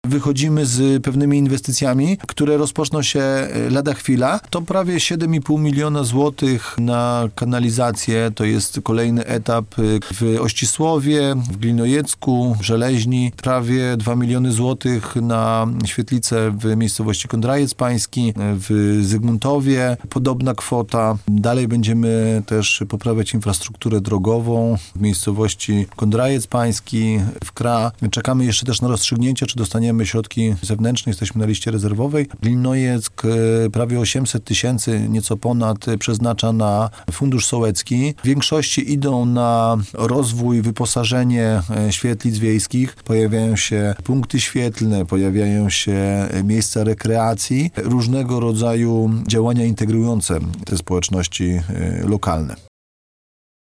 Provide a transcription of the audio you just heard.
wychodzimy z pewnymi inwestycjami, które rozpoczną się lada chwila. To prawie 7,5 miliona złotych na kanalizację, to jest kolejny etap w Ościsłowie, w Glinojecku, w Żeleźni, prawie 2 miliony złotych na świetlicę w miejscowości Kondrajec Pański, w Zygmuntowie, podobna kwota. Dalej będziemy też poprawiać infrastrukturę drogową w miejscowości Kondrajec Pański, w Kra. Czekamy jeszcze też na rozstrzygnięcie, czy dostaniemy środki zewnętrzne. Jesteśmy na liście rezerwowej. Glinojeck prawie 800 tysięcy, nieco ponad, przeznacza na Fundusz Sołecki. W większości idą na rozwój, wyposażenie świetlic wiejskich. Pojawiają się punkty świetlne, pojawiają się miejsca rekreacji, różnego rodzaju działania integrujące te społeczności lokalne.